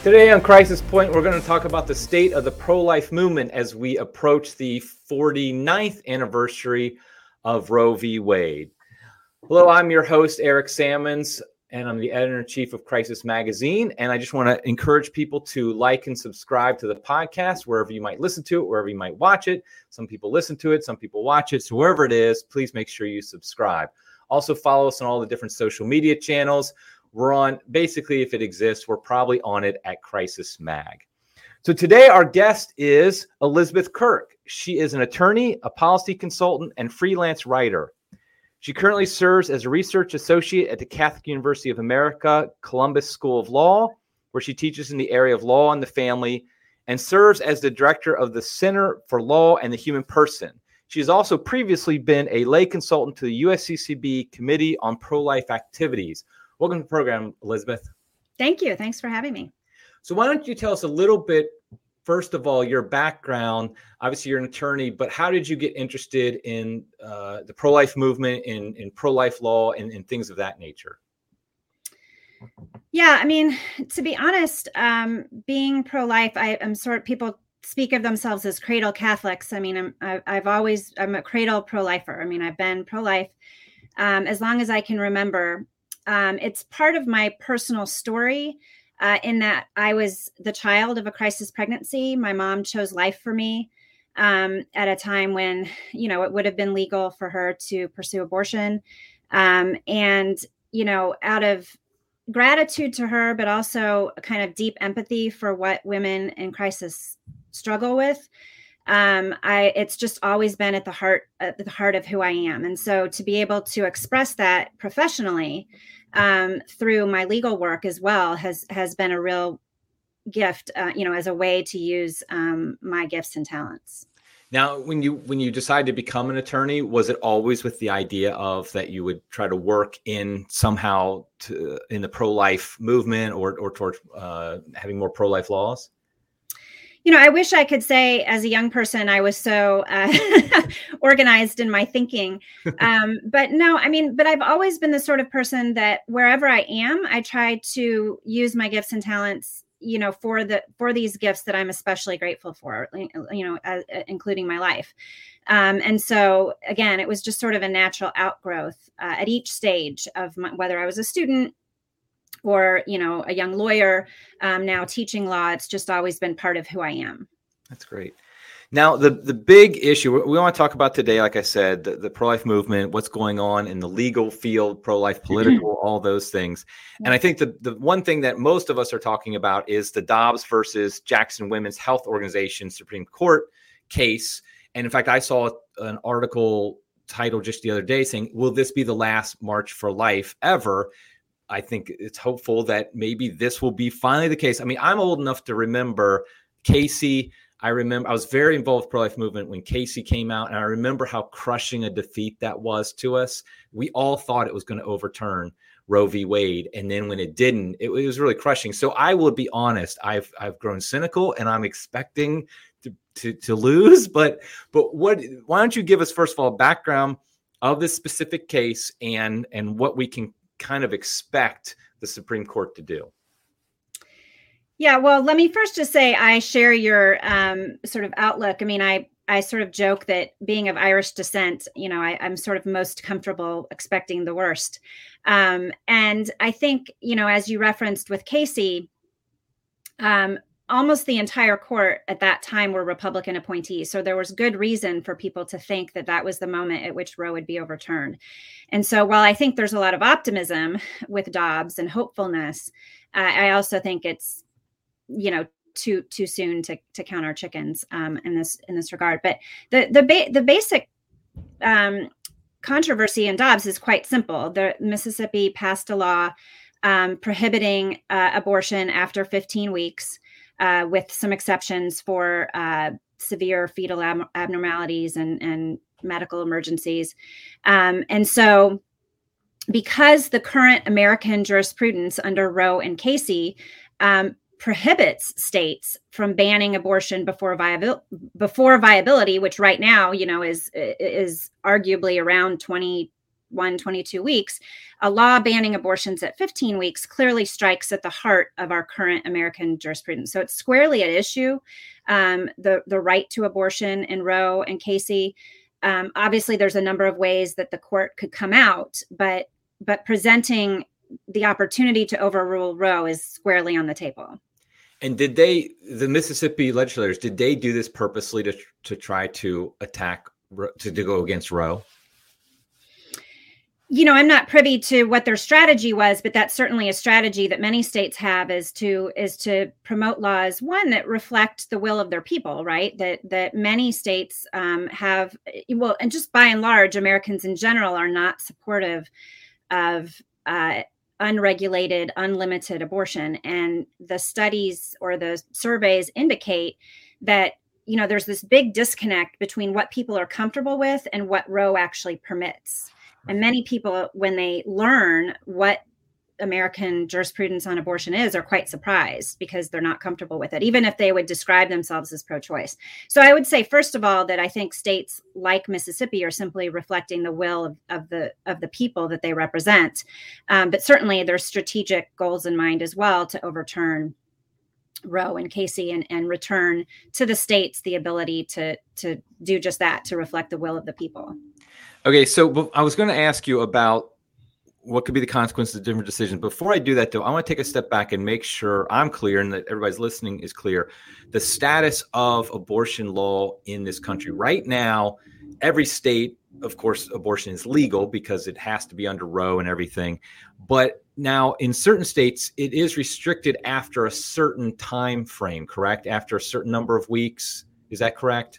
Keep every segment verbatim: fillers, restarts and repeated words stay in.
Today on Crisis Point, we're going to talk about the state of the pro-life movement as we approach the forty-ninth anniversary of Roe v. Wade. Hello, I'm your host, Eric Sammons, and I'm the editor-in-chief of Crisis Magazine. And I just want to encourage people to like and subscribe to the podcast, wherever you might listen to it, wherever you might watch it. Some people listen to it, some people watch it. So wherever it is, please make sure you subscribe. Also follow us on all the different social media channels. We're on, basically, if it exists, we're probably on it at Crisis Mag. So today our guest is Elizabeth Kirk. She is an attorney, a policy consultant, and freelance writer. She currently serves as a research associate at the Catholic University of America, Columbus School of Law, where she teaches in the area of law and the family, and serves as the director of the Center for Law and the Human Person. She has also previously been a lay consultant to the U S C C B Committee on Pro-Life Activities. Welcome to the program, Elizabeth. Thank you. Thanks for having me. So why don't you tell us a little bit, first of all, your background. Obviously, you're an attorney, but how did you get interested in uh, the pro-life movement, in, in pro-life law, and, and things of that nature? Yeah, I mean, to be honest, um, being pro-life, I, I'm sort of, people speak of themselves as cradle Catholics. I mean, I'm, I, I've always, I'm a cradle pro-lifer. I mean, I've been pro-life um, as long as I can remember. Um, it's part of my personal story uh, in that I was the child of a crisis pregnancy. My mom chose life for me um, at a time when, you know, it would have been legal for her to pursue abortion. Um, and, you know, out of gratitude to her, but also a kind of deep empathy for what women in crisis struggle with. Um, I, it's just always been at the heart, at the heart of who I am. And so to be able to express that professionally, um, through my legal work as well has, has been a real gift, uh, you know, as a way to use, um, my gifts and talents. Now, when you, when you decided to become an attorney, was it always with the idea of that you would try to work in somehow to, in the pro-life movement or, or toward, uh, having more pro-life laws? You know, I wish I could say as a young person, I was so uh, organized in my thinking. Um, but no, I mean, but I've always been the sort of person that wherever I am, I try to use my gifts and talents, you know, for the for these gifts that I'm especially grateful for, you know, uh, including my life. Um, and so, again, it was just sort of a natural outgrowth uh, at each stage of my, whether I was a student or, you know, a young lawyer, um, now teaching law. It's just always been part of who I am. That's great. Now, the, the big issue we want to talk about today, like I said, the, the pro-life movement, what's going on in the legal field, pro-life, political, all those things. And I think the, the one thing that most of us are talking about is the Dobbs versus Jackson Women's Health Organization Supreme Court case. And in fact, I saw an article titled just the other day saying, will this be the last March for Life ever? I think it's hopeful that maybe this will be finally the case. I mean, I'm old enough to remember Casey. I remember I was very involved with the pro-life movement when Casey came out, and I remember how crushing a defeat that was to us. We all thought it was going to overturn Roe v. Wade, and then when it didn't, it, it was really crushing. So I will be honest, I've I've grown cynical, and I'm expecting to to, to lose. But but what? Why don't you give us first of all background of this specific case and and what we can kind of expect the Supreme Court to do? Yeah, well, let me first just say I share your um, sort of outlook. I mean, I I sort of joke that being of Irish descent, you know, I, I'm sort of most comfortable expecting the worst. Um, and I think, you know, as you referenced with Casey, um, almost the entire court at that time were Republican appointees. So there was good reason for people to think that that was the moment at which Roe would be overturned. And so while I think there's a lot of optimism with Dobbs and hopefulness, uh, I also think it's, you know, too too soon to to count our chickens um, in this in this regard. But the the ba- the basic um, controversy in Dobbs is quite simple. The Mississippi passed a law um, prohibiting uh, abortion after fifteen weeks. Uh, with some exceptions for uh, severe fetal ab- abnormalities and, and medical emergencies. Um, and so because the current American jurisprudence under Roe and Casey um, prohibits states from banning abortion before viabil- before viability, which right now, you know, is is arguably around twenty twenty-one, twenty-two weeks, a law banning abortions at fifteen weeks clearly strikes at the heart of our current American jurisprudence. So it's squarely at issue, um, the, the right to abortion in Roe and Casey. Um, obviously, there's a number of ways that the court could come out, but but presenting the opportunity to overrule Roe is squarely on the table. And did they, the Mississippi legislators, did they do this purposely to to try to attack, to, to go against Roe? You know, I'm not privy to what their strategy was, but that's certainly a strategy that many states have, is to is to promote laws, one, that reflect the will of their people, right? That that many states um, have, well, and just by and large, Americans in general are not supportive of uh, unregulated, unlimited abortion. And the studies or the surveys indicate that, you know, there's this big disconnect between what people are comfortable with and what Roe actually permits. And many people, when they learn what American jurisprudence on abortion is, are quite surprised because they're not comfortable with it, even if they would describe themselves as pro-choice. So I would say, first of all, that I think states like Mississippi are simply reflecting the will of, of the of the people that they represent. Um, but certainly there's strategic goals in mind as well to overturn Roe and Casey and, and return to the states the ability to to do just that, to reflect the will of the people. Okay, so I was going to ask you about what could be the consequences of different decisions. Before I do that, though, I want to take a step back and make sure I'm clear and that everybody's listening is clear. The status of abortion law in this country right now, every state, of course, abortion is legal because it has to be under Roe and everything. But now in certain states, it is restricted after a certain time frame, correct? After a certain number of weeks. Is that correct?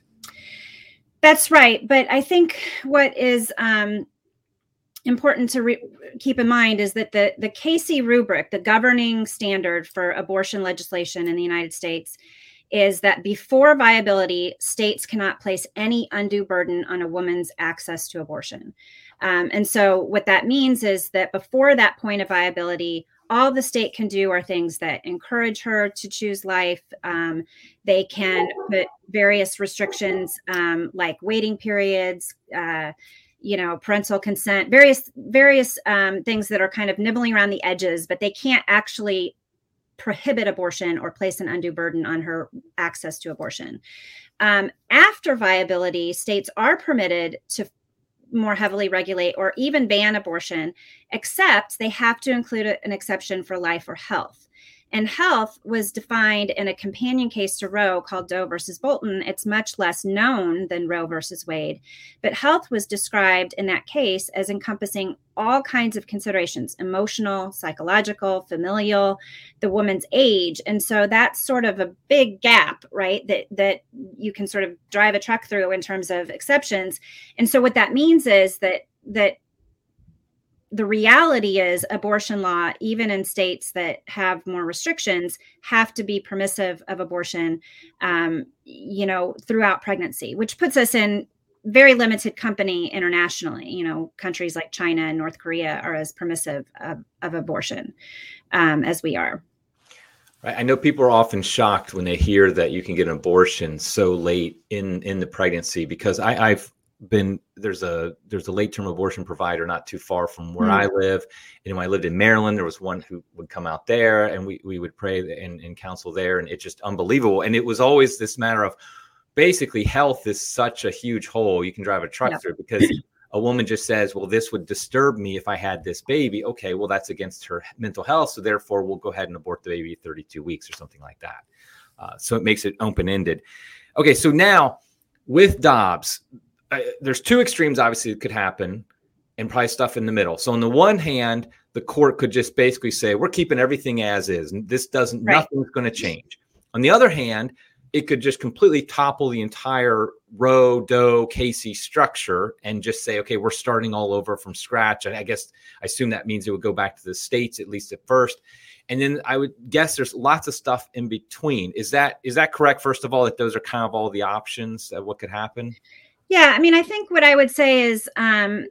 That's right. But I think what is um, important to re- keep in mind is that the, the Casey rubric, the governing standard for abortion legislation in the United States, is that before viability, states cannot place any undue burden on a woman's access to abortion. Um, and so what that means is that before that point of viability, all the state can do are things that encourage her to choose life. Um, they can put various restrictions um, like waiting periods, uh, you know, parental consent, various various um, things that are kind of nibbling around the edges, but they can't actually prohibit abortion or place an undue burden on her access to abortion. Um, after viability, states are permitted to more heavily regulate or even ban abortion, except they have to include a, an exception for life or health. And health was defined in a companion case to Roe called Doe versus Bolton. It's much less known than Roe versus Wade, but health was described in that case as encompassing all kinds of considerations: emotional, psychological, familial, the woman's age. And so that's sort of a big gap, right, that that you can sort of drive a truck through in terms of exceptions. And so what that means is that that the reality is abortion law, even in states that have more restrictions, have to be permissive of abortion, um, you know, throughout pregnancy, which puts us in very limited company internationally. You know, countries like China and North Korea are as permissive of, of abortion um, as we are. Right. I know people are often shocked when they hear that you can get an abortion so late in, in the pregnancy, because I, I've been there's a there's a late term abortion provider not too far from where mm. I live. And when I lived in Maryland, there was one who would come out there and we, we would pray and, and counsel there. And it's just unbelievable. And it was always this matter of basically health is such a huge hole you can drive a truck yeah. through, because a woman just says, well, this would disturb me if I had this baby. Okay, well, that's against her mental health. So therefore we'll go ahead and abort the baby at thirty-two weeks or something like that. Uh, so it makes it open-ended. Okay, so now with Dobbs, Uh, there's two extremes, obviously, that could happen, and probably stuff in the middle. So on the one hand, the court could just basically say, we're keeping everything as is. And this doesn't, right. nothing's going to change. On the other hand, it could just completely topple the entire Roe, Doe, Casey structure and just say, okay, we're starting all over from scratch. And I guess I assume that means it would go back to the states, at least at first. And then I would guess there's lots of stuff in between. Is that is that correct, first of all, that those are kind of all the options of what could happen? Yeah, I mean, I think what I would say is um,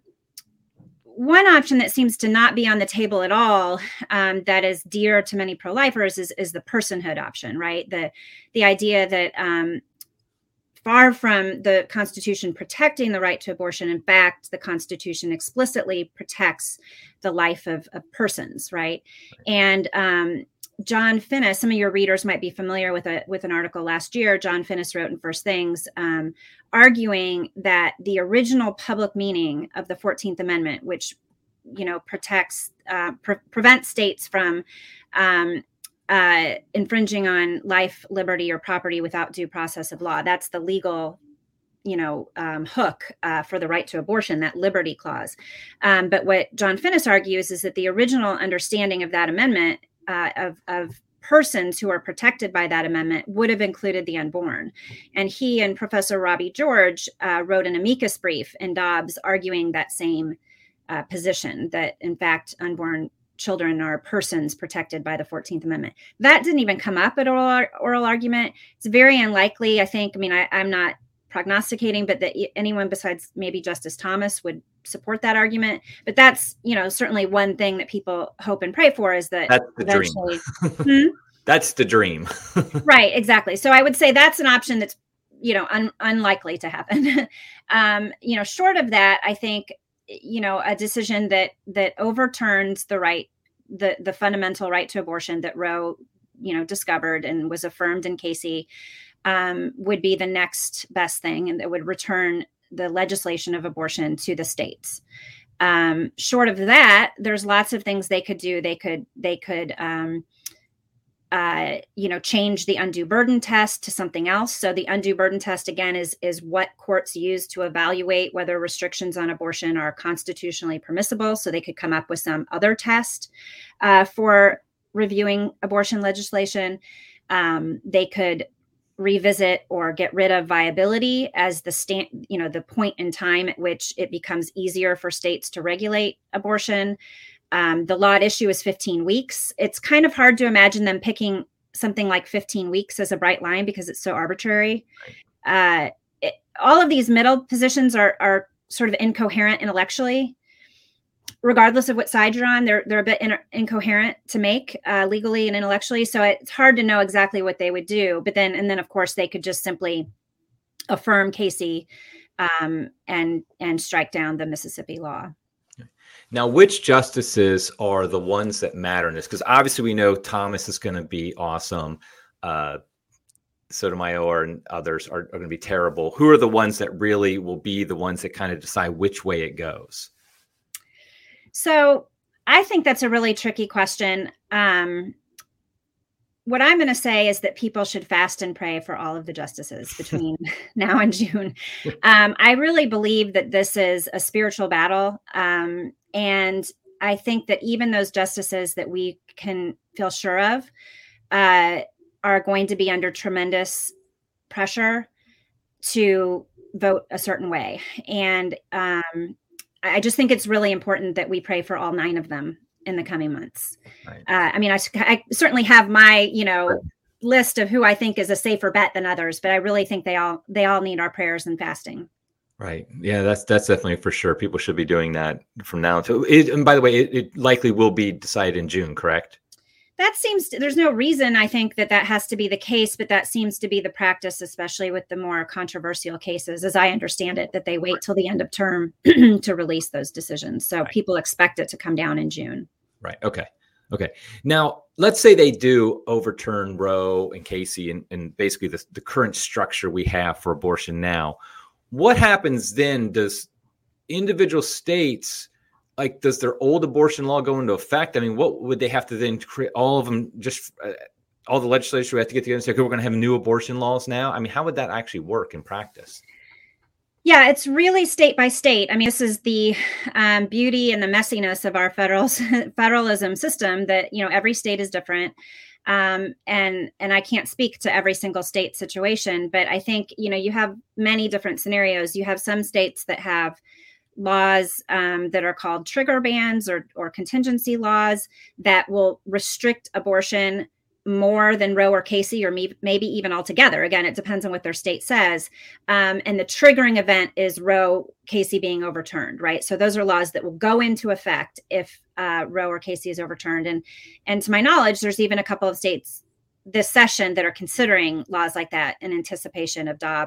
one option that seems to not be on the table at all, um, that is dear to many pro-lifers, is, is the personhood option, right? The the idea that um, far from the Constitution protecting the right to abortion. In fact, the Constitution explicitly protects the life of, of persons, right? And um, John Finnis, some of your readers might be familiar with a with an article last year. John Finnis wrote in First Things, um, arguing that the original public meaning of the fourteenth Amendment, which you know protects uh, pre- prevents states from um, uh, infringing on life, liberty, or property without due process of law. That's the legal, you know, um, hook uh, for the right to abortion, that liberty clause. Um, but what John Finnis argues is that the original understanding of that amendment uh, of, of persons who are protected by that amendment would have included the unborn. And he and Professor Robbie George uh, wrote an amicus brief in Dobbs arguing that same uh, position, that in fact, unborn children are persons protected by the fourteenth Amendment. That didn't even come up at oral, oral argument. It's very unlikely, I think. I mean, I, I'm not prognosticating, but that anyone besides maybe Justice Thomas would support that argument. But that's, you know, certainly one thing that people hope and pray for, is that that's the eventually. dream. hmm? That's the dream. Right, exactly. So I would say that's an option that's, you know, un- unlikely to happen. um, you know, short of that, I think, you know, a decision that that overturns the right, the the fundamental right to abortion that Roe, you know, discovered and was affirmed in Casey, um, would be the next best thing, and that would return the legislation of abortion to the states. Um, short of that, there's lots of things they could do. They could they could um, uh, you know, change the undue burden test to something else. So the undue burden test, again, is is what courts use to evaluate whether restrictions on abortion are constitutionally permissible. So they could come up with some other test uh, for reviewing abortion legislation. Um, they could revisit or get rid of viability as the stand, you know, the point in time at which it becomes easier for states to regulate abortion. Um, the law at issue is fifteen weeks. It's kind of hard to imagine them picking something like fifteen weeks as a bright line because it's so arbitrary. Uh, it, all of these middle positions are are sort of incoherent intellectually. Regardless of what side you're on, they're they're a bit in, incoherent to make uh, legally and intellectually. So it's hard to know exactly what they would do. But then, and then of course, they could just simply affirm Casey um, and and strike down the Mississippi law. Now, which justices are the ones that matter in this? Because obviously we know Thomas is going to be awesome. Uh, Sotomayor and others are, are going to be terrible. Who are the ones that really will be the ones that kind of decide which way it goes? So I think that's a really tricky question. Um, what I'm going to say is that people should fast and pray for all of the justices between now and June. Um, I really believe that this is a spiritual battle. Um, and I think that even those justices that we can feel sure of uh, are going to be under tremendous pressure to vote a certain way. And um, I just think it's really important that we pray for all nine of them in the coming months. Right. Uh, I mean, I, I certainly have my, you know, right. list of who I think is a safer bet than others, but I really think they all, they all need our prayers and fasting. Right. Yeah, that's, that's definitely for sure. People should be doing that from now until it, and by the way, it, it likely will be decided in June, correct? That seems to, there's no reason I think that that has to be the case, but that seems to be the practice, especially with the more controversial cases, as I understand it, that they wait till the end of term to release those decisions. So right. people expect it to come down in June. Right. Okay. Okay. Now, let's say they do overturn Roe and Casey and, and basically the, the current structure we have for abortion now. What happens then? Does individual states, like, does their old abortion law go into effect? I mean, what would they have to then create? All of them, just uh, all the legislature would have to get together and say, okay, we're going to have new abortion laws now. I mean, how would that actually work in practice? Yeah, it's really state by state. I mean, this is the um, beauty and the messiness of our federal federalism system, that, you know, every state is different. Um, and, and I can't speak to every single state situation, but I think, you know, you have many different scenarios. You have some states that have laws um, that are called trigger bans or, or contingency laws that will restrict abortion more than Roe or Casey, or me, maybe even altogether. Again, it depends on what their state says. Um, and the triggering event is Roe, Casey being overturned, right? So those are laws that will go into effect if uh, Roe or Casey is overturned. And, and to my knowledge, there's even a couple of states this session that are considering laws like that in anticipation of Dobbs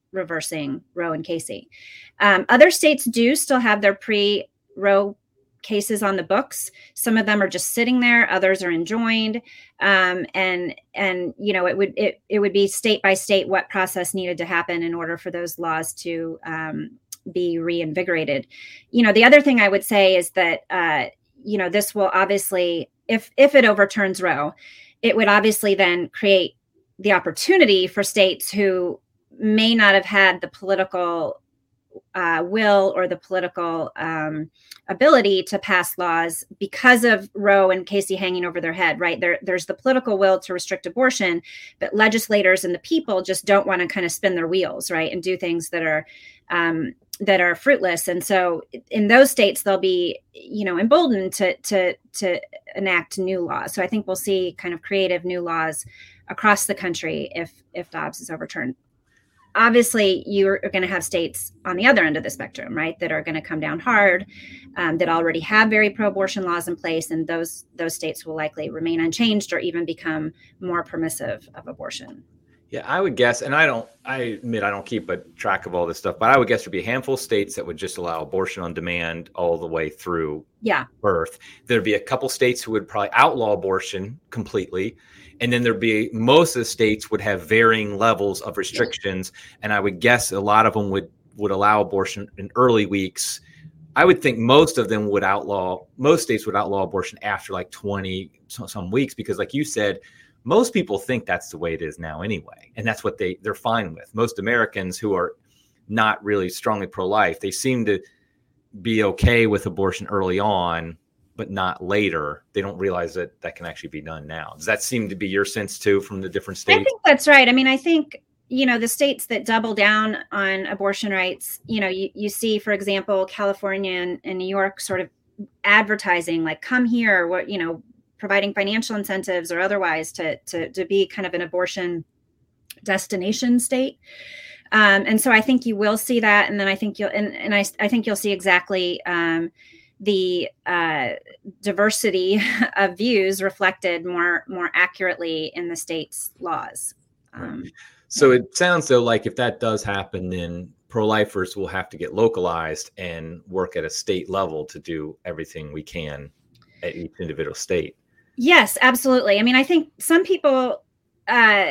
reversing Roe and Casey. Um, other states do still have their pre-Roe cases on the books. Some of them are just sitting there. Others are enjoined. Um, and, and, you know, it would, it, it would be state by state what process needed to happen in order for those laws to um, be reinvigorated. You know, the other thing I would say is that, uh, you know, this will obviously, if, if it overturns Roe, it would obviously then create the opportunity for states who may not have had the political uh, will or the political um, ability to pass laws because of Roe and Casey hanging over their head, right? There, there's the political will to restrict abortion, but legislators and the people just don't want to kind of spin their wheels, right? And do things that are um, that are fruitless. And so in those states, they'll be, you know, emboldened to, to, to enact new laws. So I think we'll see kind of creative new laws across the country if, if Dobbs is overturned. Obviously, you're going to have states on the other end of the spectrum, right, that are going to come down hard, um, that already have very pro-abortion laws in place, and those those states will likely remain unchanged or even become more permissive of abortion. Yeah, I would guess, and I don't, I admit I don't keep a track of all this stuff, but I would guess there'd be a handful of states that would just allow abortion on demand all the way through yeah. birth. There'd be a couple states who would probably outlaw abortion completely. And then there'd be, most of the states would have varying levels of restrictions. Yeah. And I would guess a lot of them would, would allow abortion in early weeks. I would think most of them would outlaw, most states would outlaw abortion after like twenty some weeks, because like you said, most people think that's the way it is now anyway. And that's what they, they're fine with. Most Americans who are not really strongly pro-life, they seem to be okay with abortion early on, but not later. They don't realize that that can actually be done now. Does that seem to be your sense too from the different states? I think that's right. I mean, I think, you know, the states that double down on abortion rights, you know, you, you see, for example, California and, and New York sort of advertising like, come here, what, you know, providing financial incentives or otherwise to, to, to be kind of an abortion destination state. Um, and so I think you will see that. And then I think you'll, and, and I, I think you'll see exactly um, the uh, diversity of views reflected more, more accurately in the state's laws. Um, so it sounds though, like if that does happen, then pro-lifers will have to get localized and work at a state level to do everything we can at each individual state. Yes, absolutely. I mean, I think some people uh,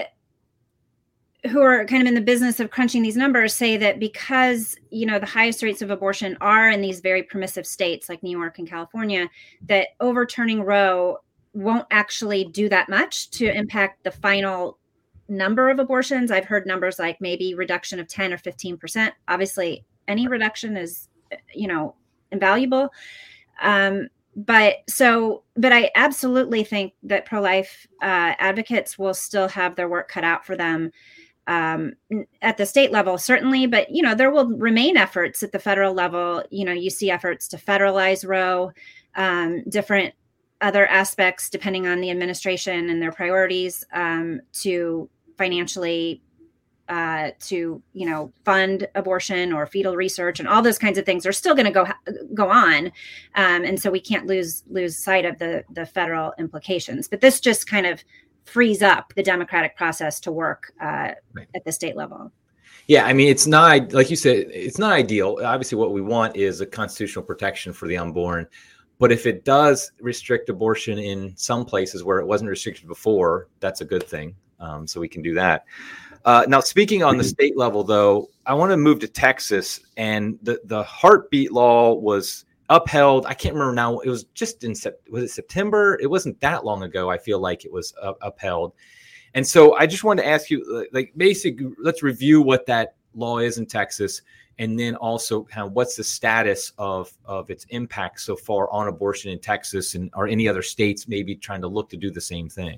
who are kind of in the business of crunching these numbers say that because, you know, the highest rates of abortion are in these very permissive states like New York and California, that overturning Roe won't actually do that much to impact the final number of abortions. I've heard numbers like maybe reduction of ten or fifteen percent. Obviously, any reduction is, you know, invaluable. Um, But so, but I absolutely think that pro-life uh, advocates will still have their work cut out for them um, at the state level, certainly. But, you know, there will remain efforts at the federal level. You know, you see efforts to federalize Roe, um, different other aspects, depending on the administration and their priorities, um, to financially uh, to, you know, fund abortion or fetal research and all those kinds of things are still going to go, go on. Um, and so we can't lose, lose sight of the, the federal implications, but this just kind of frees up the democratic process to work uh, right. at the state level. Yeah. I mean, it's not, like you said, it's not ideal. Obviously what we want is a constitutional protection for the unborn, but if it does restrict abortion in some places where it wasn't restricted before, that's a good thing. Um, so we can do that. Uh, now, speaking on the state level, though, I want to move to Texas, and the, the heartbeat law was upheld. I can't remember now. It was just in, was it September? It wasn't that long ago. I feel like it was uh, upheld. And so I just wanted to ask you, like, basically, let's review what that law is in Texas, and then also kind of what's the status of, of its impact so far on abortion in Texas, and or any other states maybe trying to look to do the same thing.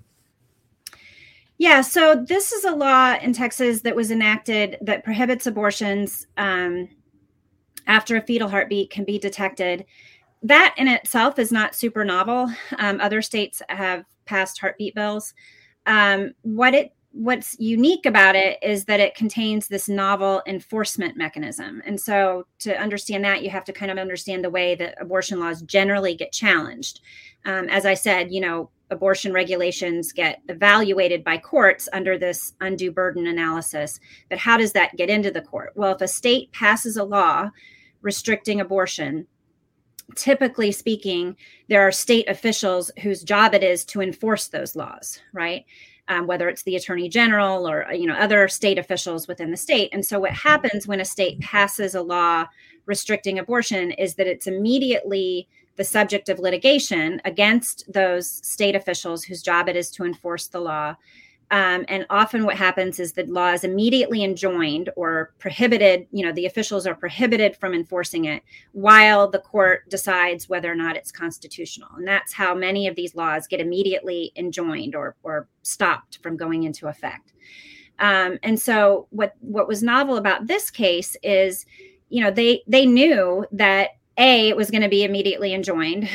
Yeah, so this is a law in Texas that was enacted that prohibits abortions um, after a fetal heartbeat can be detected. That in itself is not super novel. Um, other states have passed heartbeat bills. Um, what it what's unique about it is that it contains this novel enforcement mechanism. And so to understand that, you have to kind of understand the way that abortion laws generally get challenged. Um, as I said, you know, abortion regulations get evaluated by courts under this undue burden analysis. But how does that get into the court? Well, if a state passes a law restricting abortion, typically speaking, there are state officials whose job it is to enforce those laws, right? Um, whether it's the attorney general or, you know, other state officials within the state. And so what happens when a state passes a law restricting abortion is that it's immediately the subject of litigation against those state officials whose job it is to enforce the law. Um, and often what happens is the law is immediately enjoined or prohibited, you know, the officials are prohibited from enforcing it while the court decides whether or not it's constitutional. And that's how many of these laws get immediately enjoined or, or stopped from going into effect. Um, and so what, what was novel about this case is, you know, they, they knew that A, it was going to be immediately enjoined,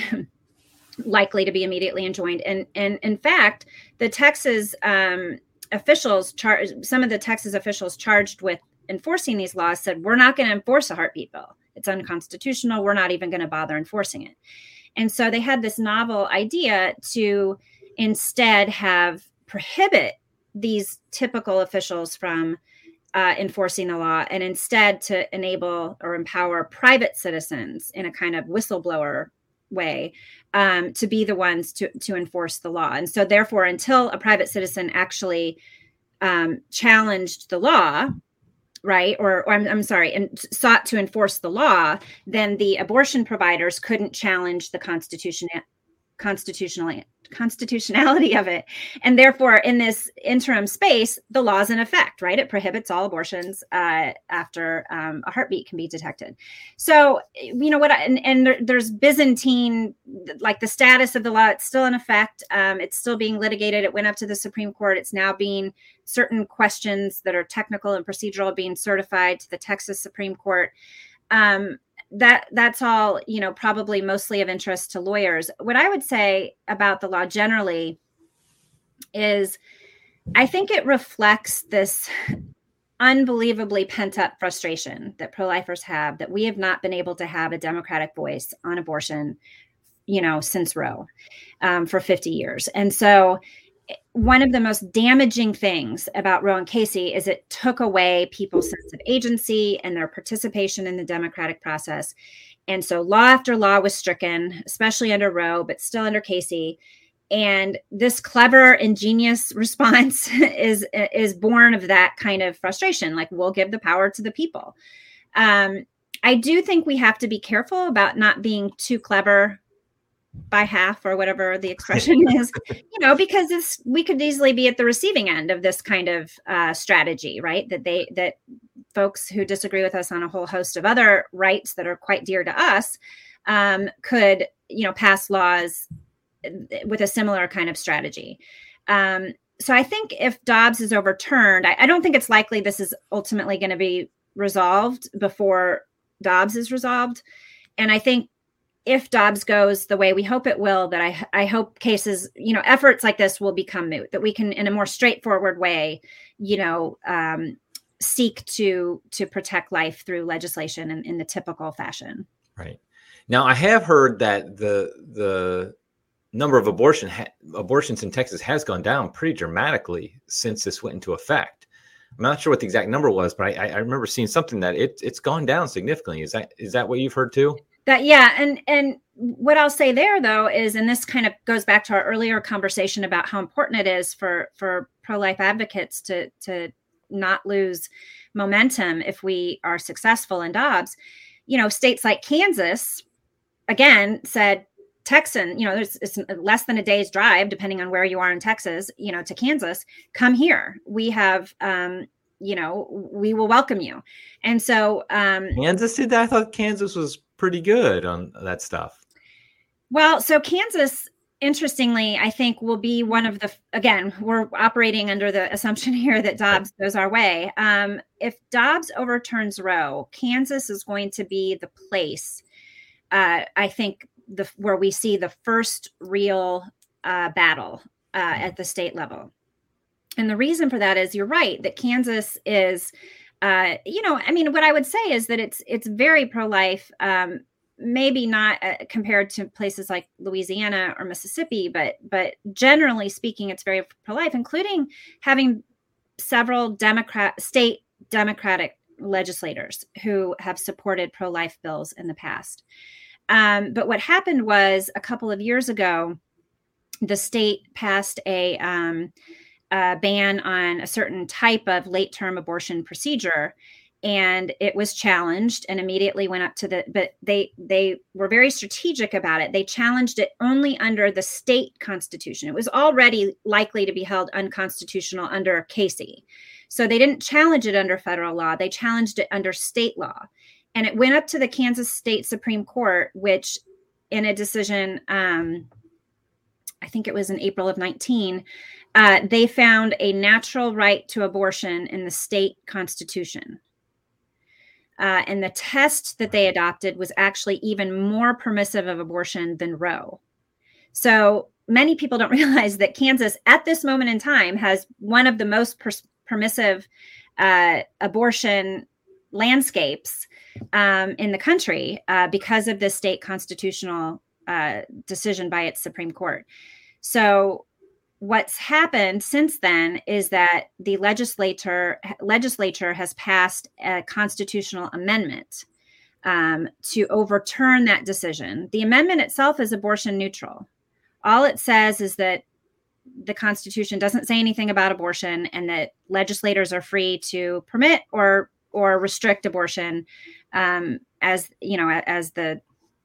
likely to be immediately enjoined. And, and in fact, the Texas um, officials, char- some of the Texas officials charged with enforcing these laws said, we're not going to enforce a heartbeat bill. It's unconstitutional. We're not even going to bother enforcing it. And so they had this novel idea to instead have prohibit these typical officials from uh, enforcing the law and instead to enable or empower private citizens in a kind of whistleblower way um, to be the ones to, to enforce the law. And so therefore, until a private citizen actually um, challenged the law, right, or, or I'm, I'm sorry, and sought to enforce the law, then the abortion providers couldn't challenge the constitution, constitutionally, constitutionality of it. And therefore, in this interim space, the law's in effect, right? It prohibits all abortions uh, after um, a heartbeat can be detected. So, you know what, I, and, and there, there's Byzantine, like the status of the law, it's still in effect. Um, it's still being litigated. It went up to the Supreme Court. It's now being, certain questions that are technical and procedural being certified to the Texas Supreme Court. Um, that that's all, you know, probably mostly of interest to lawyers. What I would say about the law generally is I think it reflects this unbelievably pent up frustration that pro-lifers have, that we have not been able to have a democratic voice on abortion, you know, since Roe um, for fifty years. And so one of the most damaging things about Roe and Casey is it took away people's sense of agency and their participation in the democratic process. And so law after law was stricken, especially under Roe, but still under Casey. And this clever, ingenious response is, is born of that kind of frustration. Like, we'll give the power to the people. Um, I do think we have to be careful about not being too clever by half, or whatever the expression is, you know, because this, we could easily be at the receiving end of this kind of uh, strategy, right? That they, that folks who disagree with us on a whole host of other rights that are quite dear to us um, could, you know, pass laws with a similar kind of strategy. Um, so I think if Dobbs is overturned, I, I don't think it's likely this is ultimately going to be resolved before Dobbs is resolved. And I think if Dobbs goes the way we hope it will, that I, I hope cases, you know, efforts like this will become moot, that we can, in a more straightforward way, you know, um, seek to to protect life through legislation in, in the typical fashion. Right. Now, I have heard that the the number of abortion ha- abortions in Texas has gone down pretty dramatically since this went into effect. I'm not sure what the exact number was, but I, I remember seeing something that it, it's gone down significantly. Is that is that what you've heard too? That, yeah. And, and what I'll say there, though, is, and this kind of goes back to our earlier conversation about how important it is for, for pro-life advocates to, to not lose momentum if we are successful in Dobbs. You know, states like Kansas, again, said Texan, you know, there's it's less than a day's drive, depending on where you are in Texas, you know, to Kansas, come here. We have, um, you know, we will welcome you. And so um, Kansas did that? I thought Kansas was pretty good on that stuff. Well, so Kansas, interestingly, I think will be one of the, again, we're operating under the assumption here that Dobbs goes our way. Um, if Dobbs overturns Roe, Kansas is going to be the place, uh, I think, the where we see the first real uh, battle uh, at the state level. And the reason for that is, you're right, that Kansas is, uh, you know, I mean, what I would say is that it's it's very pro-life, um, maybe not uh, compared to places like Louisiana or Mississippi, but but generally speaking, it's very pro-life, including having several Democrat state Democratic legislators who have supported pro-life bills in the past. Um, but what happened was, a couple of years ago, the state passed a um, Uh, ban on a certain type of late-term abortion procedure, and it was challenged and immediately went up to the. But they they were very strategic about it. They challenged it only under the state constitution. It was already likely to be held unconstitutional under Casey, so they didn't challenge it under federal law. They challenged it under state law, and it went up to the Kansas State Supreme Court, which, in a decision, um, I think it was in April of nineteen. Uh, they found a natural right to abortion in the state constitution. Uh, and the test that they adopted was actually even more permissive of abortion than Roe. So many people don't realize that Kansas, at this moment in time, has one of the most per- permissive uh, abortion landscapes um, in the country uh, because of the state constitutional uh, decision by its Supreme Court. So what's happened since then is that the legislature legislature has passed a constitutional amendment um, to overturn that decision. The amendment itself is abortion neutral. All it says is that the Constitution doesn't say anything about abortion, and that legislators are free to permit or or restrict abortion um, as you know as the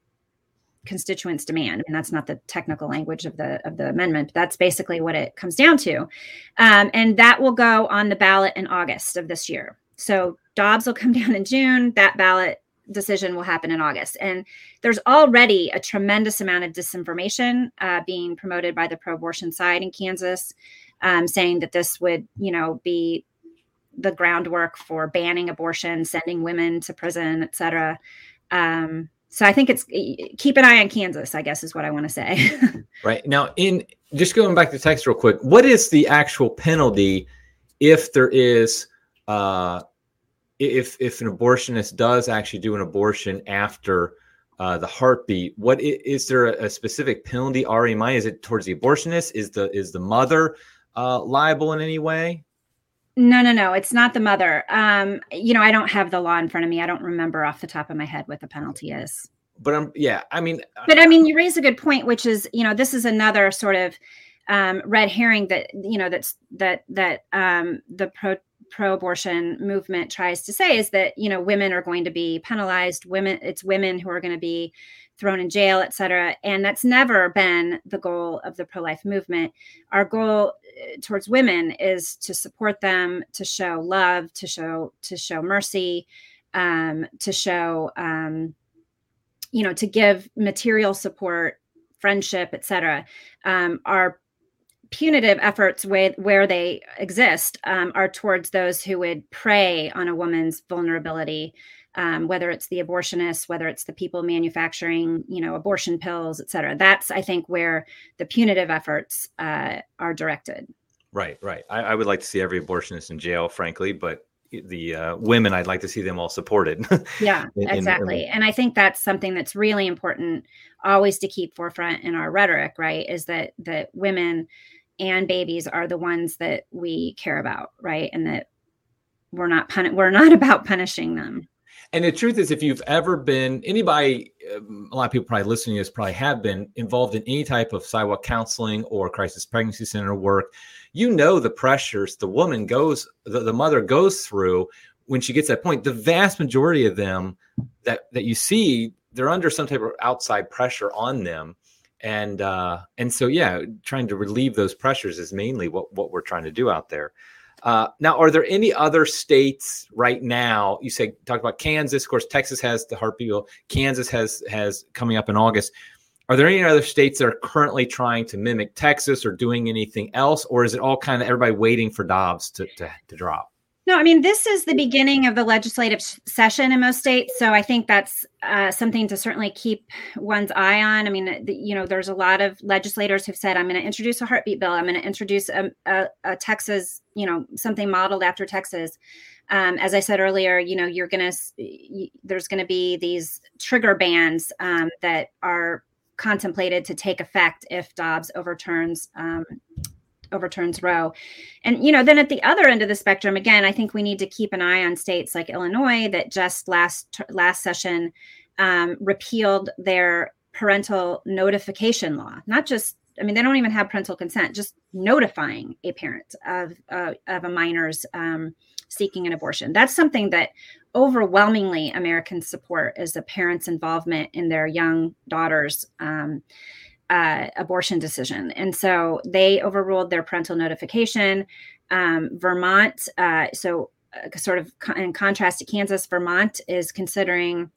constituents demand. And that's not the technical language of the of the amendment, but that's basically what it comes down to. Um, and that will go on the ballot in August of this year. So Dobbs will come down in June. That ballot decision will happen in August. And there's already a tremendous amount of disinformation uh, being promoted by the pro-abortion side in Kansas, um, saying that this would, you know, be the groundwork for banning abortion, sending women to prison, et cetera. Um, So I think it's keep an eye on Kansas, I guess, is what I want to say. Right. Now, in just going back to text real quick, what is the actual penalty if there is, uh, if if an abortionist does actually do an abortion after uh, the heartbeat? What is, is there a, a specific penalty already in mind? Is it towards the abortionist? Is the is the mother uh, liable in any way? No, no, no. It's not the mother. Um, you know, I don't have the law in front of me. I don't remember off the top of my head what the penalty is. But um, yeah, I mean, but I mean, you raise a good point, which is, you know, this is another sort of um, red herring that, you know, that's that that um, the pro pro-abortion movement tries to say is that, you know, women are going to be penalized. Women, it's women who are going to be thrown in jail, et cetera. And that's never been the goal of the pro-life movement. Our goal towards women is to support them, to show love, to show to show mercy, um, to show, um, you know, to give material support, friendship, et cetera. Um, our punitive efforts where, where they exist um, are towards those who would prey on a woman's vulnerability, um, whether it's the abortionists, whether it's the people manufacturing, you know, abortion pills, et cetera. That's, I think, where the punitive efforts uh, are directed. Right, right. I, I would like to see every abortionist in jail, frankly, but the uh, women, I'd like to see them all supported. Yeah, in, exactly. in, in, and I think that's something that's really important always to keep forefront in our rhetoric, right? Is that that women and babies are the ones that we care about, right? And that we're not pun- we're not about punishing them. And the truth is, if you've ever been, anybody, a lot of people probably listening to this probably have been involved in any type of sidewalk counseling or crisis pregnancy center work, you know the pressures the woman goes, the, the mother goes through when she gets to that point. The vast majority of them that, that you see, they're under some type of outside pressure on them. And uh, and so, yeah, trying to relieve those pressures is mainly what, what we're trying to do out there. Uh, now, are there any other states right now? You say, talk about Kansas. Of course, Texas has the heartbeat bill. Kansas has has coming up in August. Are there any other states that are currently trying to mimic Texas or doing anything else? Or is it all kind of everybody waiting for Dobbs to, to, to drop? No, I mean, this is the beginning of the legislative session in most states. So I think that's uh, something to certainly keep one's eye on. I mean, the, you know, there's a lot of legislators who've said, I'm going to introduce a heartbeat bill. I'm going to introduce a, a, a Texas, you know, something modeled after Texas. Um, as I said earlier, you know, you're going to, there's going to be these trigger bans um, that are contemplated to take effect if Dobbs overturns um overturns Roe. And, you know, then at the other end of the spectrum, again, I think we need to keep an eye on states like Illinois that just last last session um, repealed their parental notification law. Not just, I mean, they don't even have parental consent, just notifying a parent of, uh, of a minor's um, seeking an abortion. That's something that overwhelmingly Americans support, is the parents' involvement in their young daughters' um Uh, abortion decision. And so they overruled their parental notification. Um, Vermont, uh, so uh, sort of co- in contrast to Kansas, Vermont is considering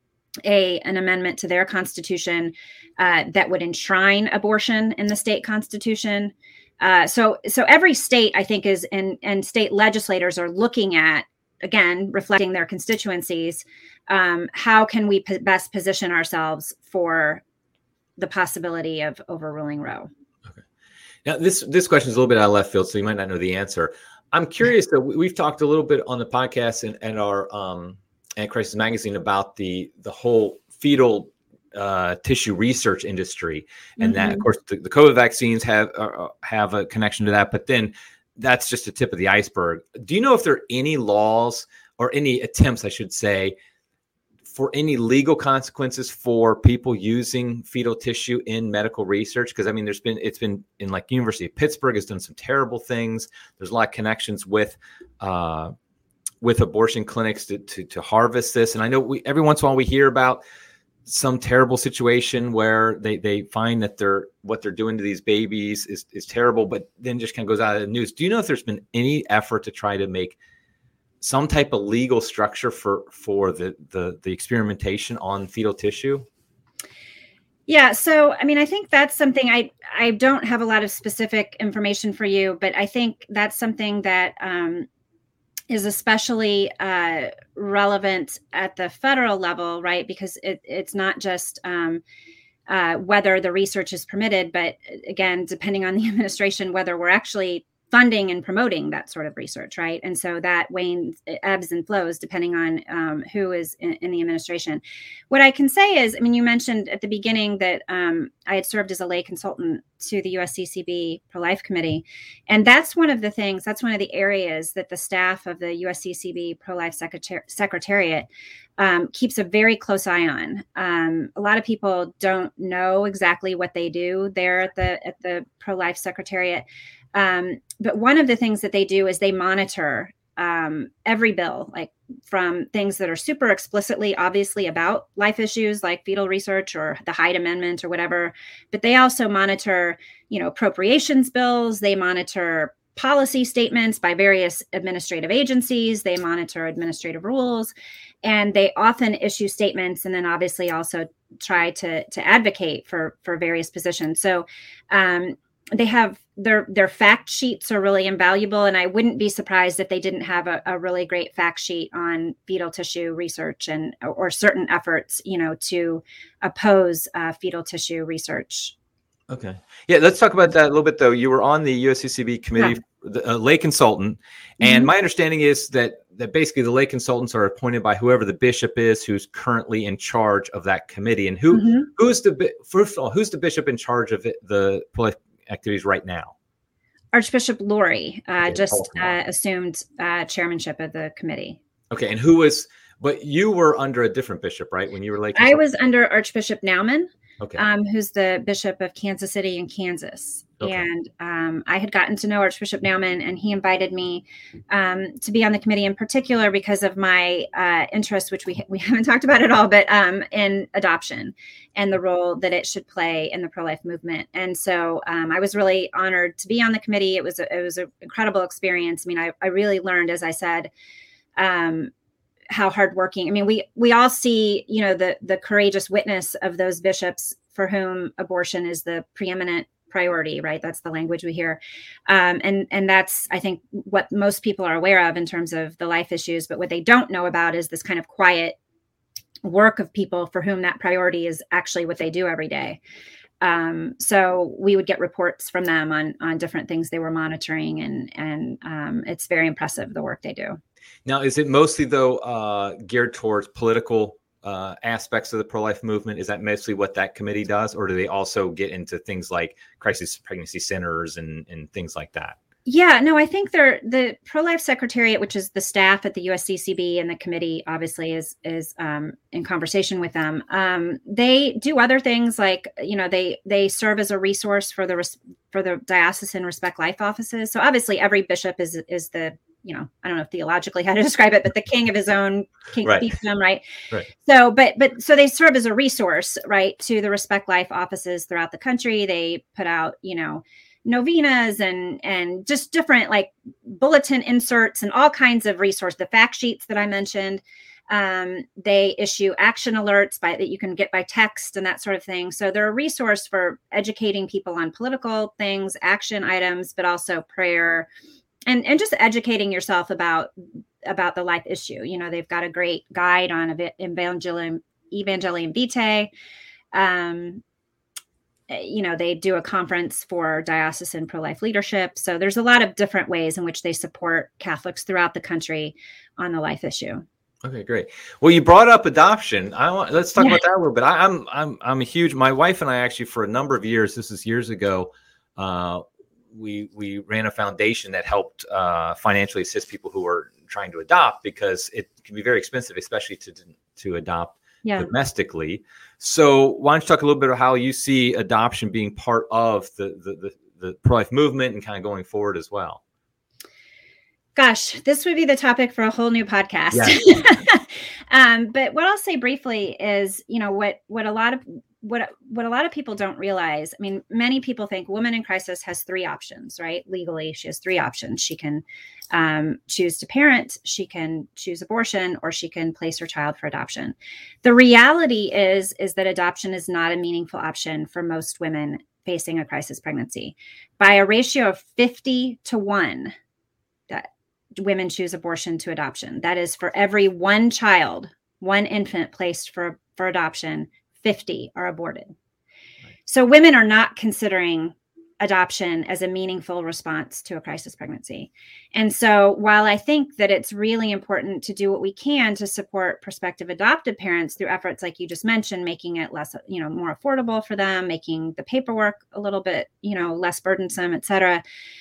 a an amendment to their constitution uh, that would enshrine abortion in the state constitution. Uh, so so every state, I think, is and and state legislators are looking at, again, reflecting their constituencies. Um, how can we p- best position ourselves for the possibility of overruling Roe? Okay. Now, this this question is a little bit out of left field, so you might not know the answer. I'm curious that we've talked a little bit on the podcast and, and our um, at Crisis Magazine about the the whole fetal uh, tissue research industry, and mm-hmm. that, of course, the, the COVID vaccines have uh, have a connection to that. But then that's just the tip of the iceberg. Do you know if there are any laws or any attempts, I should say, for any legal consequences for people using fetal tissue in medical research? Because I mean, there's been, it's been in like University of Pittsburgh has done some terrible things. There's a lot of connections with, uh, with abortion clinics to, to, to harvest this. And I know we, every once in a while we hear about some terrible situation where they, they find that they're, what they're doing to these babies is, is terrible, but then just kind of goes out of the news. Do you know if there's been any effort to try to make some type of legal structure for for the, the the experimentation on fetal tissue? Yeah, so I mean, I think that's something I I don't have a lot of specific information for you, but I think that's something that um, is especially uh, relevant at the federal level, right? Because it, it's not just um, uh, whether the research is permitted, but again, depending on the administration, whether we're actually funding and promoting that sort of research, right? And so that wanes, ebbs and flows depending on um, who is in, in the administration. What I can say is, I mean, you mentioned at the beginning that um, I had served as a lay consultant to the U S C C B Pro-Life Committee. And that's one of the things, that's one of the areas that the staff of the U S C C B Pro-Life Secretar- Secretariat um, keeps a very close eye on. Um, a lot of people don't know exactly what they do there at the, at the Pro-Life Secretariat. Um, but one of the things that they do is they monitor um, every bill, like from things that are super explicitly, obviously about life issues like fetal research or the Hyde Amendment or whatever. But they also monitor, you know, appropriations bills. They monitor policy statements by various administrative agencies. They monitor administrative rules, and they often issue statements and then obviously also try to to advocate for for various positions. So um, they have their their fact sheets are really invaluable, and I wouldn't be surprised if they didn't have a, a really great fact sheet on fetal tissue research and or certain efforts, you know, to oppose uh, fetal tissue research. Okay, yeah, let's talk about that a little bit, though. You were on the U S C C B committee, yeah. the uh, lay consultant, and mm-hmm. my understanding is that that basically the lay consultants are appointed by whoever the bishop is who's currently in charge of that committee. And who mm-hmm. who's the first of all, who's the bishop in charge of it, the activities right now? Archbishop Lori uh, okay, just uh, assumed uh, chairmanship of the committee. Okay, and who was? But you were under a different bishop, right? When you were like, I was under Archbishop Naumann, okay, um, who's the bishop of Kansas City in Kansas. Okay. And um, I had gotten to know Archbishop Naumann, and he invited me um, to be on the committee in particular because of my uh, interest, which we we haven't talked about at all, but um, in adoption and the role that it should play in the pro-life movement. And so um, I was really honored to be on the committee. It was a, it was an incredible experience. I mean, I, I really learned, as I said, um, how hardworking. I mean, we we all see, you know, the the courageous witness of those bishops for whom abortion is the preeminent priority, right? That's the language we hear. Um, and, and that's, I think, what most people are aware of in terms of the life issues. But what they don't know about is this kind of quiet work of people for whom that priority is actually what they do every day. Um, so we would get reports from them on, on different things they were monitoring, and, and um, it's very impressive, the work they do. Now, is it mostly, though, uh, geared towards political uh, aspects of the pro-life movement? Is that mostly what that committee does? Or do they also get into things like crisis pregnancy centers and, and things like that? Yeah, no, I think they're the Pro-Life Secretariat, which is the staff at the U S C C B, and the committee obviously is is um, in conversation with them. Um, they do other things like, you know, they they serve as a resource for the for the diocesan Respect Life offices. So obviously every bishop is is the, you know, I don't know theologically how to describe it, but the king of his own king right. fiefdom, right? right? So, but but so they serve as a resource, right, to the Respect Life offices throughout the country. They put out, you know, novenas and and just different like bulletin inserts and all kinds of resources, the fact sheets that I mentioned. Um, they issue action alerts by that you can get by text and that sort of thing. So they're a resource for educating people on political things, action items, but also prayer, and and just educating yourself about about the life issue. You know, they've got a great guide on Evangelium Evangelium Vitae. Um, you know, they do a conference for diocesan pro-life leadership. So there's a lot of different ways in which they support Catholics throughout the country on the life issue. Okay, great. Well, you brought up adoption. I want let's talk yeah. about that a little bit. I, I'm I'm I'm a huge. My wife and I actually, for a number of years, this is years ago, uh, we we ran a foundation that helped uh, financially assist people who are trying to adopt, because it can be very expensive, especially to to adopt yeah. domestically. So why don't you talk a little bit about how you see adoption being part of the the, the, the pro-life movement and kind of going forward as well? Gosh, this would be the topic for a whole new podcast. Yeah. um, but what I'll say briefly is, you know, what what a lot of what what a lot of people don't realize. I mean, many people think Woman in Crisis has three options, right? Legally, she has three options. She can um, choose to parent, she can choose abortion, or she can place her child for adoption. The reality is, is that adoption is not a meaningful option for most women facing a crisis pregnancy. By a ratio of fifty to one, that women choose abortion to adoption. That is, for every one child, one infant placed for, for adoption, fifty are aborted. Right. So women are not considering adoption as a meaningful response to a crisis pregnancy. And so while I think that it's really important to do what we can to support prospective adoptive parents through efforts like you just mentioned, making it less, you know, more affordable for them, making the paperwork a little bit, you know, less burdensome, et cetera.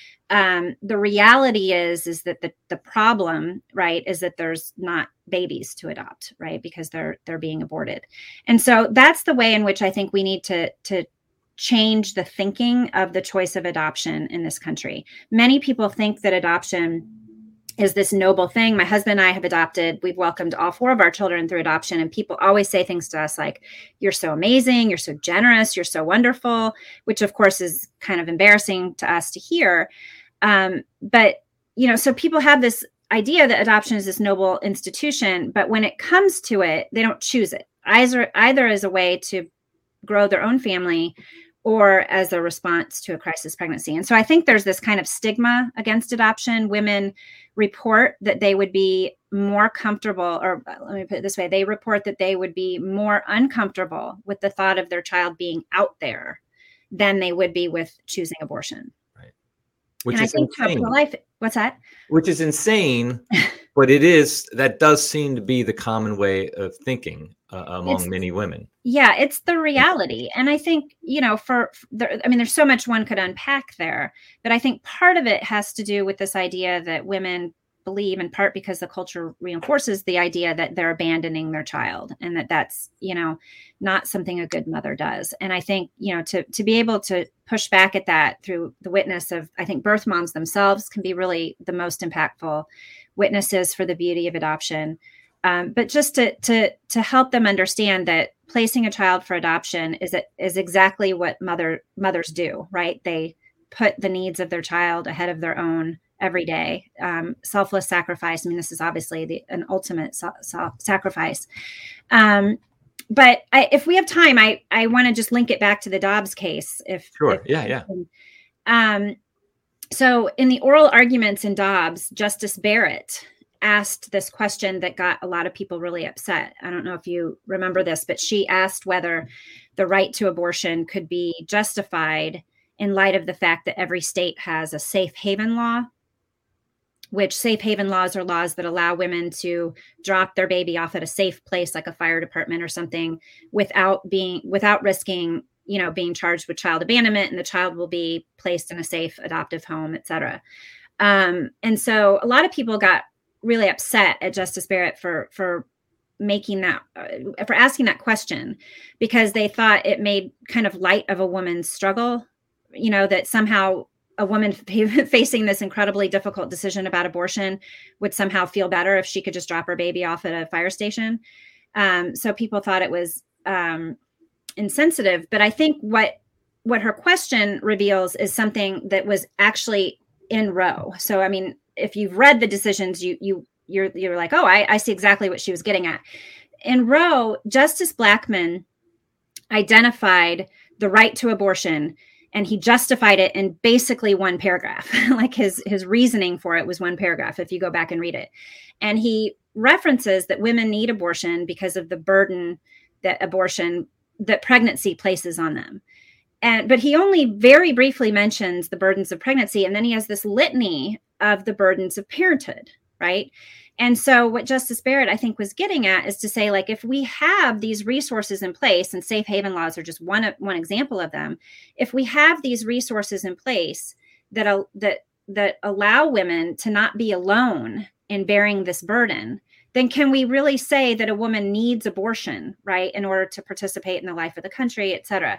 Um, the reality is, is that the, the problem, right, is that there's not babies to adopt, right, because they're they're being aborted. And so that's the way in which I think we need to to change the thinking of the choice of adoption in this country. Many people think that adoption is this noble thing. My husband and I have adopted. We've welcomed all four of our children through adoption. And people always say things to us like, you're so amazing, you're so generous, you're so wonderful, which of course is kind of embarrassing to us to hear. Um, but, you know, so people have this idea that adoption is this noble institution, but when it comes to it, they don't choose it either, either as a way to grow their own family or as a response to a crisis pregnancy. And so I think there's this kind of stigma against adoption. Women report that they would be more comfortable, or let me put it this way, they report that they would be more uncomfortable with the thought of their child being out there than they would be with choosing abortion. Right. Which and is I think insane. Pro-life, what's that? Which is insane, but it is, that does seem to be the common way of thinking uh, among it's, many women. Yeah, it's the reality. And I think, you know, for, for there, I mean, there's so much one could unpack there, but I think part of it has to do with this idea that women believe, in part because the culture reinforces the idea that they're abandoning their child, and that that's, you know, not something a good mother does. And I think, you know, to, to be able to push back at that through the witness of, I think birth moms themselves can be really the most impactful witnesses for the beauty of adoption. Um, but just to, to, to help them understand that placing a child for adoption is, is exactly what mother mothers do, right? They put the needs of their child ahead of their own every day. Um, selfless sacrifice. I mean, this is obviously the, an ultimate so, so sacrifice. Um, but I, if we have time, I, I want to just link it back to the Dobbs case. If Sure. If, yeah. Yeah. Um, so in the oral arguments in Dobbs, Justice Barrett asked this question that got a lot of people really upset. I don't know if you remember this, but she asked whether the right to abortion could be justified in light of the fact that every state has a safe haven law, which safe haven laws are laws that allow women to drop their baby off at a safe place like a fire department or something without being without risking, you know, being charged with child abandonment, and the child will be placed in a safe adoptive home, et cetera. Um, and so a lot of people got really upset at Justice Barrett for for making that uh, for asking that question, because they thought it made kind of light of a woman's struggle, you know, that somehow a woman f- facing this incredibly difficult decision about abortion would somehow feel better if she could just drop her baby off at a fire station. Um, so people thought it was um, insensitive. But I think what what her question reveals is something that was actually in Roe. So, I mean, if you've read the decisions, you you you're you're like, oh, I, I see exactly what she was getting at. In Roe, Justice Blackmun identified the right to abortion, and he justified it in basically one paragraph. Like his his reasoning for it was one paragraph, if you go back and read it. And he references that women need abortion because of the burden that abortion, that pregnancy places on them. And but he only very briefly mentions the burdens of pregnancy, and then he has this litany of the burdens of parenthood, right? And so what Justice Barrett, I think, was getting at is to say, like, if we have these resources in place, and safe haven laws are just one one example of them, if we have these resources in place that uh, that that allow women to not be alone in bearing this burden, then can we really say that a woman needs abortion, right, in order to participate in the life of the country, et cetera?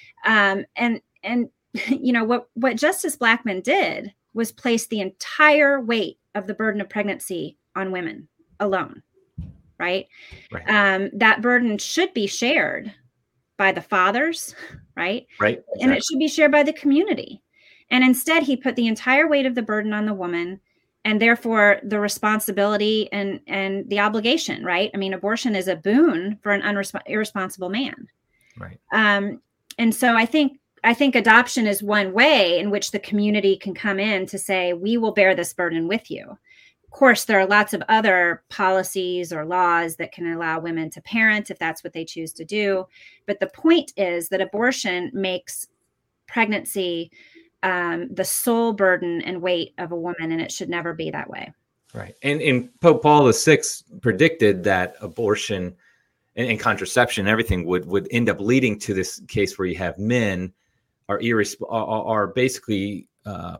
Um, and and you know what what Justice Blackmun did was place the entire weight of the burden of pregnancy on women alone, right? Right. Um, that burden should be shared by the fathers, right? Right. Exactly. And it should be shared by the community. And instead, he put the entire weight of the burden on the woman, and therefore the responsibility and and the obligation, right? I mean, abortion is a boon for an unresp- irresponsible man. Right. Um, and so I think I think adoption is one way in which the community can come in to say, we will bear this burden with you. Of course, there are lots of other policies or laws that can allow women to parent if that's what they choose to do. But the point is that abortion makes pregnancy um, the sole burden and weight of a woman, and it should never be that way. Right. And, and Pope Paul the Sixth predicted that abortion and, and contraception, everything would, would end up leading to this case where you have men are irresp- are, are basically uh,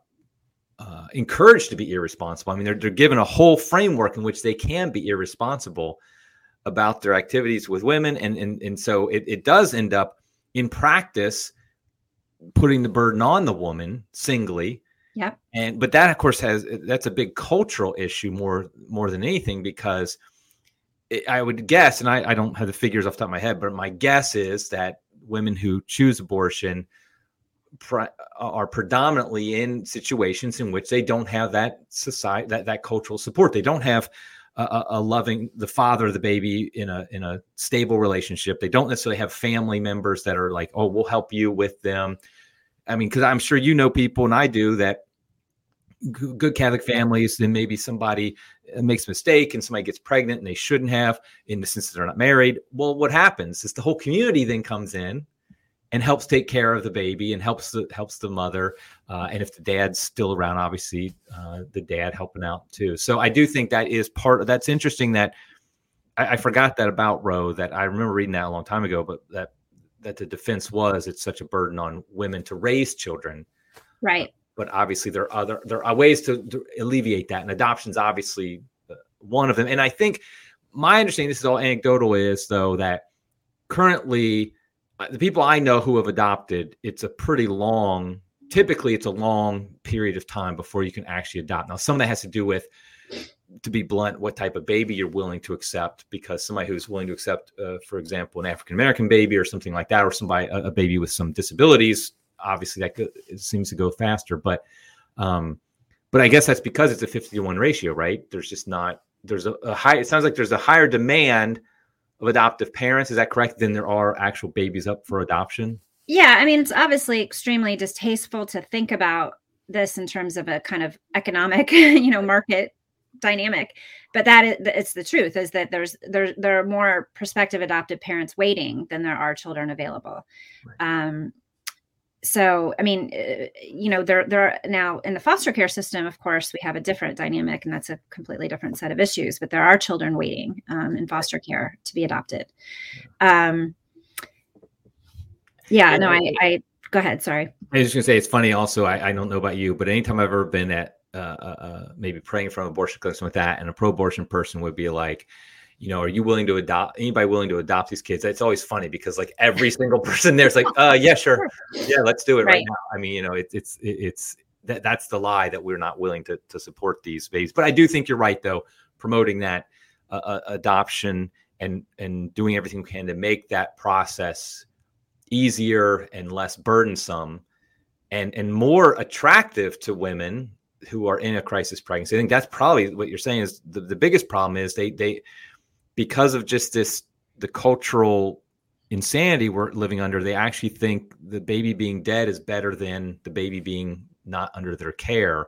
uh, encouraged to be irresponsible. I mean, they're, they're given a whole framework in which they can be irresponsible about their activities with women. And, and, and so it, it does end up in practice putting the burden on the woman singly. Yep. And, but that of course has, that's a big cultural issue more, more than anything, because it, I would guess, and I, I don't have the figures off the top of my head, but my guess is that women who choose abortion pre- are predominantly in situations in which they don't have that society, that, that cultural support. They don't have a, a loving, the father of the baby in a, in a stable relationship. They don't necessarily have family members that are like, oh, we'll help you with them. I mean, because I'm sure you know people, and I do, that g- good Catholic families, then maybe somebody makes a mistake and somebody gets pregnant and they shouldn't have, in the sense that they're not married. Well, what happens is the whole community then comes in and helps take care of the baby and helps the helps the mother. Uh, and if the dad's still around, obviously uh, the dad helping out too. So I do think that is part of, that's interesting that I, I forgot that about Roe, that I remember reading that a long time ago, but that that the defense was it's such a burden on women to raise children. Right. Uh, but obviously there are other, there are ways to, to alleviate that. And adoption is obviously one of them. And I think my understanding, this is all anecdotal, is though that currently the people I know who have adopted, it's a pretty long, typically it's a long period of time before you can actually adopt. Now, some of that has to do with, to be blunt, what type of baby you're willing to accept, because somebody who's willing to accept, uh, for example, an African-American baby or something like that, or somebody, a, a baby with some disabilities, obviously that could, it seems to go faster. But, um, but I guess that's because it's a fifty to one ratio, right? There's just not, there's a, a high, it sounds like there's a higher demand of adoptive parents. Is that correct? Than there are actual babies up for adoption? Yeah. I mean, it's obviously extremely distasteful to think about this in terms of a kind of economic, you know, market dynamic, but that is, it's the truth is that there's, there, there are more prospective adoptive parents waiting than there are children available. Right. Um, so, I mean, uh, you know, there, there are now in the foster care system, of course, we have a different dynamic, and that's a completely different set of issues, but there are children waiting um, in foster care to be adopted. Um, yeah, no, I, I, go ahead. Sorry. I was just gonna say, it's funny also, I, I don't know about you, but anytime I've ever been at uh, uh, maybe praying from abortion clinics with that, and a pro-abortion person would be like, you know, are you willing to adopt, anybody willing to adopt these kids? It's always funny because like every single person there's like, uh, yeah, sure. Yeah, let's do it right, right now. I mean, you know, it, it's, it, it's, that that's the lie, that we're not willing to, to support these babies. But I do think you're right though, promoting that uh, uh, adoption and, and doing everything we can to make that process easier and less burdensome and, and more attractive to women who are in a crisis pregnancy. I think that's probably what you're saying is the, the biggest problem is they, they, because of just this, the cultural insanity we're living under, they actually think the baby being dead is better than the baby being not under their care.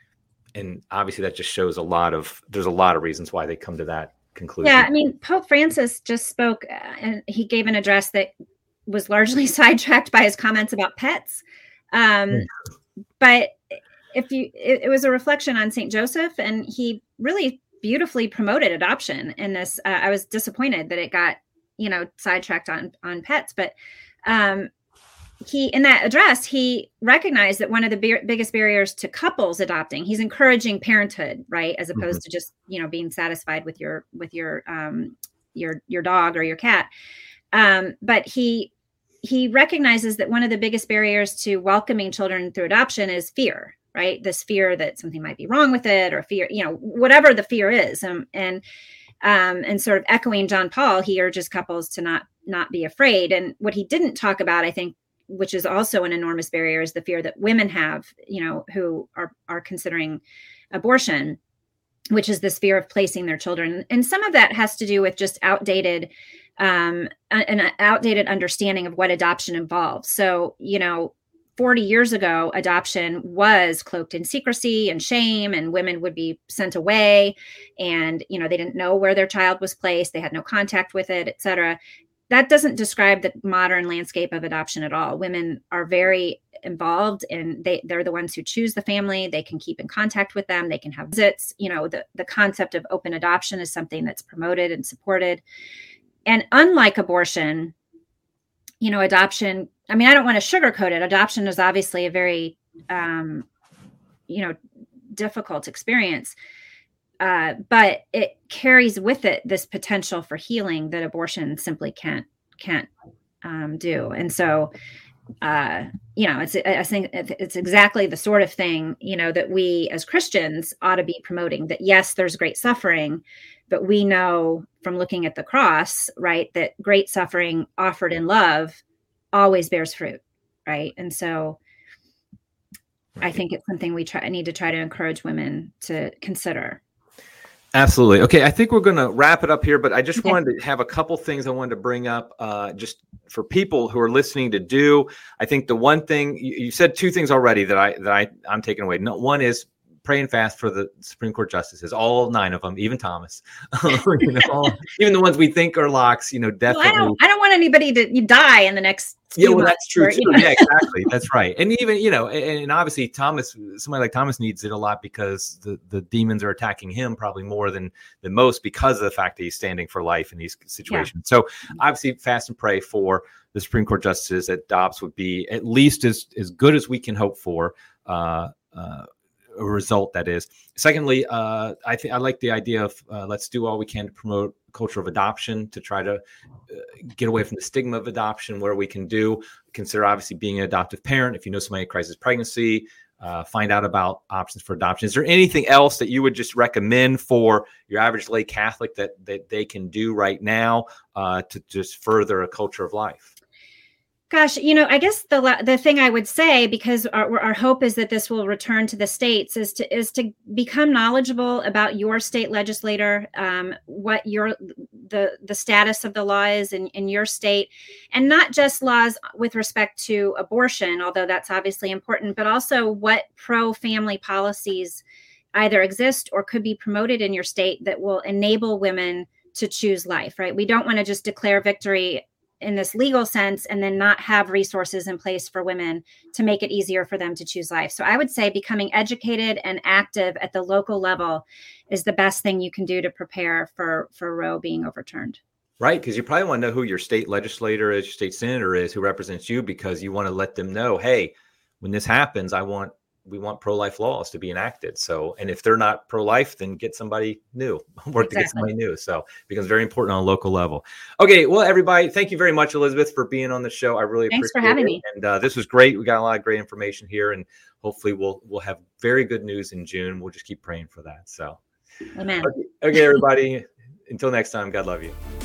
And obviously that just shows a lot of, there's a lot of reasons why they come to that conclusion. Yeah. I mean, Pope Francis just spoke uh, and he gave an address that was largely sidetracked by his comments about pets. Um, mm. But if you, it, it was a reflection on Saint Joseph, and he really beautifully promoted adoption in this. Uh, I was disappointed that it got, you know, sidetracked on, on pets, but um, he, in that address, he recognized that one of the be- biggest barriers to couples adopting, he's encouraging parenthood, right? As opposed mm-hmm. to just, you know, being satisfied with your, with your, um, your, your dog or your cat. Um, but he, he recognizes that one of the biggest barriers to welcoming children through adoption is fear, right? This fear that something might be wrong with it, or fear, you know, whatever the fear is. Um, and, um, and sort of echoing John Paul, he urges couples to not, not be afraid. And what he didn't talk about, I think, which is also an enormous barrier, is the fear that women have, you know, who are, are considering abortion, which is this fear of placing their children. And some of that has to do with just outdated, um, an outdated understanding of what adoption involves. So, you know, forty years ago, adoption was cloaked in secrecy and shame, and women would be sent away, and, you know, they didn't know where their child was placed. They had no contact with it, et cetera. That doesn't describe the modern landscape of adoption at all. Women are very involved, and they, they're the ones who choose the family. They can keep in contact with them. They can have visits. You know, the, the concept of open adoption is something that's promoted and supported. And unlike abortion, you know, adoption, I mean, I don't want to sugarcoat it. Adoption is obviously a very, um, you know, difficult experience. Uh, but it carries with it this potential for healing that abortion simply can't, can't um, do. And so, uh, you know, it's, I think it's exactly the sort of thing, you know, that we as Christians ought to be promoting, that yes, there's great suffering, but we know from looking at the cross, right, that great suffering offered in love always bears fruit. Right. And so I think it's something we try, need to try to encourage women to consider. Absolutely. Okay. I think we're going to wrap it up here, but I just okay. wanted to have a couple things I wanted to bring up uh, just for people who are listening to do. I think the one thing you, you said two things already that I, that I, I'm taking away. No, one is pray and fast for the Supreme Court justices, all nine of them, even Thomas, you know, all, even the ones we think are locks, you know, definitely. Well, I don't, I don't want anybody to die in the next Yeah, well, that's true or, too. You know. Yeah, exactly. That's right. And even, you know, and, and obviously Thomas, somebody like Thomas needs it a lot because the, the demons are attacking him probably more than, than most because of the fact that he's standing for life in these situations. Yeah. So obviously fast and pray for the Supreme Court justices that Dobbs would be at least as, as good as we can hope for, uh, uh, a result that is. Secondly, uh, I think I like the idea of uh, let's do all we can to promote culture of adoption, to try to uh, get away from the stigma of adoption where we can do. Consider obviously being an adoptive parent. If you know somebody in crisis pregnancy, uh, find out about options for adoption. Is there anything else that you would just recommend for your average lay Catholic that that they can do right now uh, to just further a culture of life? Gosh, you know, I guess the the thing I would say, because our, our hope is that this will return to the states, is to is to become knowledgeable about your state legislator, um, what your the the status of the law is in, in your state, and not just laws with respect to abortion, although that's obviously important, but also what pro-family policies either exist or could be promoted in your state that will enable women to choose life. Right? We don't want to just declare victory in this legal sense and then not have resources in place for women to make it easier for them to choose life. So I would say becoming educated and active at the local level is the best thing you can do to prepare for, for Roe being overturned. Right. Because you probably want to know who your state legislator is, your state senator is, who represents you, because you want to let them know, hey, when this happens, I want we want pro-life laws to be enacted. So, and if they're not pro-life, then get somebody new, work exactly. to get somebody new. So it becomes very important on a local level. Okay. Well, everybody, thank you very much, Elizabeth, for being on the show. I really Thanks appreciate for having it. me. And uh, this was great. We got a lot of great information here, and hopefully we'll, we'll have very good news in June. We'll just keep praying for that. So, Amen. Okay, okay everybody, until next time, God love you.